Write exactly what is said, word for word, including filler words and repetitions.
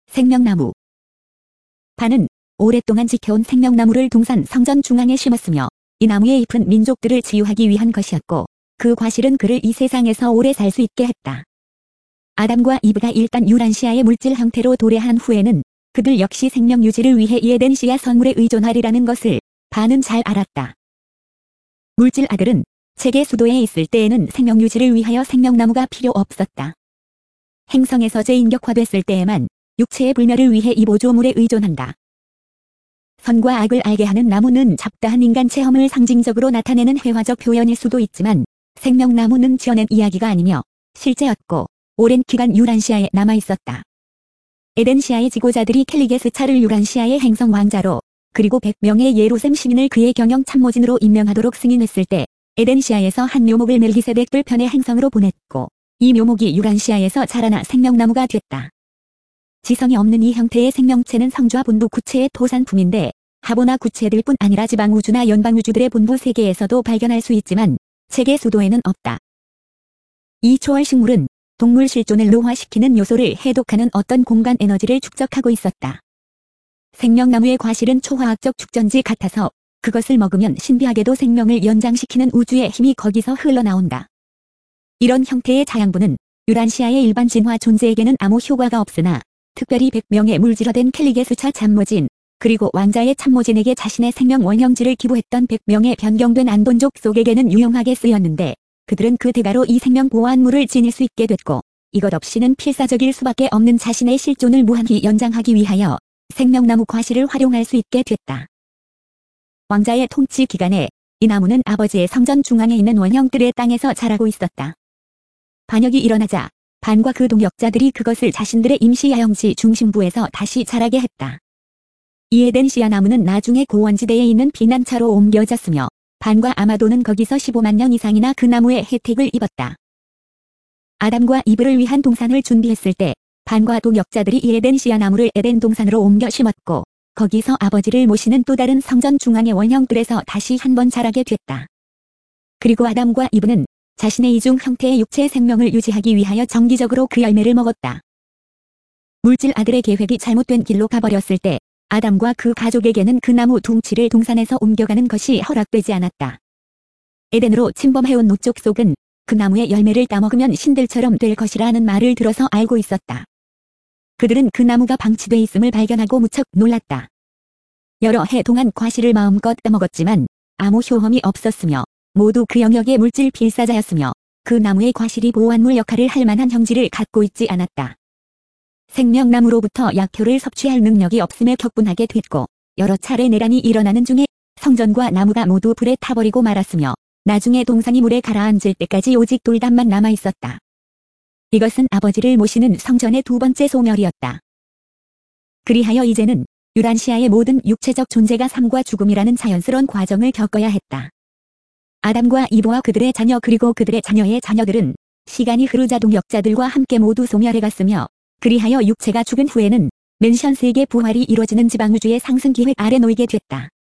생명나무. 반은 오랫동안 지켜온 생명나무를 동산 성전 중앙에 심었으며 이 나무의 잎은 민족들을 치유하기 위한 것이었고 그 과실은 그를 이 세상에서 오래 살 수 있게 했다. 아담과 이브가 일단 유란시아의 물질 형태로 도래한 후에는 그들 역시 생명 유지를 위해 이 에덴시아 선물에 의존하리라는 것을 반은 잘 알았다. 물질 아들은 세계 수도에 있을 때에는 생명 유지를 위하여 생명나무가 필요 없었다. 행성에서 재인격화됐을 때에만 육체의 불멸을 위해 이 보조물에 의존한다. 선과 악을 알게 하는 나무는 잡다한 인간 체험을 상징적으로 나타내는 회화적 표현일 수도 있지만 생명나무는 지어낸 이야기가 아니며 실제였고 오랜 기간 유란시아에 남아있었다. 에덴시아의 지고자들이 켈리게스차를 유란시아의 행성 왕자로 그리고 백 명의 예루셈 시민을 그의 경영 참모진으로 임명하도록 승인했을 때 에덴시아에서 한 묘목을 멜기세덱 불편의 행성으로 보냈고 이 묘목이 유란시아에서 자라나 생명나무가 됐다. 지성이 없는 이 형태의 생명체는 성좌 본부 구체의 토산품인데 하보나 구체들뿐 아니라 지방우주나 연방우주들의 본부 세계에서도 발견할 수 있지만 세계 수도에는 없다. 이 초월식물은 동물 실존을 노화시키는 요소를 해독하는 어떤 공간 에너지를 축적하고 있었다. 생명나무의 과실은 초화학적 축전지 같아서 그것을 먹으면 신비하게도 생명을 연장시키는 우주의 힘이 거기서 흘러나온다. 이런 형태의 자양분은 유란시아의 일반 진화 존재에게는 아무 효과가 없으나 특별히 백 명의 물질화된 켈리게스차 참모진 그리고 왕자의 참모진에게 자신의 생명 원형질을 기부했던 백 명의 변경된 안돈족 속에게는 유용하게 쓰였는데 그들은 그 대가로 이 생명 보완물을 지닐 수 있게 됐고 이것 없이는 필사적일 수밖에 없는 자신의 실존을 무한히 연장하기 위하여 생명나무 과실을 활용할 수 있게 됐다. 왕자의 통치 기간에 이 나무는 아버지의 성전 중앙에 있는 원형들의 땅에서 자라고 있었다. 반역이 일어나자 반과 그 동역자들이 그것을 자신들의 임시 야영지 중심부에서 다시 자라게 했다. 이 에덴시아 나무는 나중에 고원지대에 있는 피난처로 옮겨졌으며 반과 아마도는 거기서 십오만 년 이상이나 그 나무의 혜택을 입었다. 아담과 이브를 위한 동산을 준비했을 때 반과 동역자들이 이 에덴시아 나무를 에덴 동산으로 옮겨 심었고 거기서 아버지를 모시는 또 다른 성전 중앙의 원형들에서 다시 한번 자라게 됐다. 그리고 아담과 이브는 자신의 이중 형태의 육체의 생명을 유지하기 위하여 정기적으로 그 열매를 먹었다. 물질 아들의 계획이 잘못된 길로 가버렸을 때 아담과 그 가족에게는 그 나무 둥치를 동산에서 옮겨가는 것이 허락되지 않았다. 에덴으로 침범해온 노쪽 속은 그 나무의 열매를 따먹으면 신들처럼 될 것이라는 말을 들어서 알고 있었다. 그들은 그 나무가 방치돼 있음을 발견하고 무척 놀랐다. 여러 해 동안 과실을 마음껏 따먹었지만 아무 효험이 없었으며 모두 그 영역의 물질 필사자였으며 그 나무의 과실이 보완물 역할을 할 만한 형질을 갖고 있지 않았다. 생명나무로부터 약효를 섭취할 능력이 없음에 격분하게 됐고 여러 차례 내란이 일어나는 중에 성전과 나무가 모두 불에 타버리고 말았으며 나중에 동산이 물에 가라앉을 때까지 오직 돌담만 남아있었다. 이것은 아버지를 모시는 성전의 두 번째 소멸이었다. 그리하여 이제는 유란시아의 모든 육체적 존재가 삶과 죽음이라는 자연스러운 과정을 겪어야 했다. 아담과 이브와 그들의 자녀 그리고 그들의 자녀의 자녀들은 시간이 흐르자 동역자들과 함께 모두 소멸해갔으며 그리하여 육체가 죽은 후에는 맨션 세계 부활이 이루어지는 지방우주의 상승 기획 아래 놓이게 됐다.